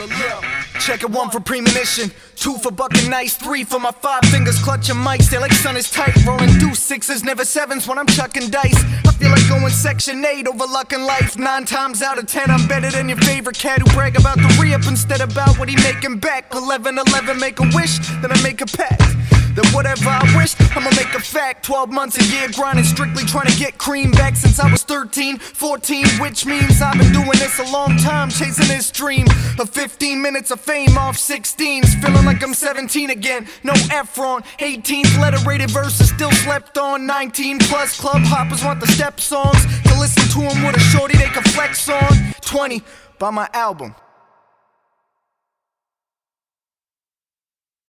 Check it, 1 for premonition, 2 for bucking nice, 3 for my 5 fingers clutching mics. They like sun is tight, rolling deuce 6s, never 7s when I'm chucking dice. I feel like going section 8 over luck and life. 9 times out of 10 I'm better than your favorite cat who brag about the re-up instead about what he making back. 11-11 make a wish, then I make a pact that whatever I wish, I'ma make a fact. 12 months a year grinding, strictly trying to get cream back since I was 13, 14, which means I've been doing this a long time, chasing this dream of 15 minutes of fame off 16s, feeling like I'm 17 again. No Efron, 18th letter rated verses, still slept on. 19 plus club hoppers want the step songs to listen to them with a shorty they can flex on. 20, buy my album.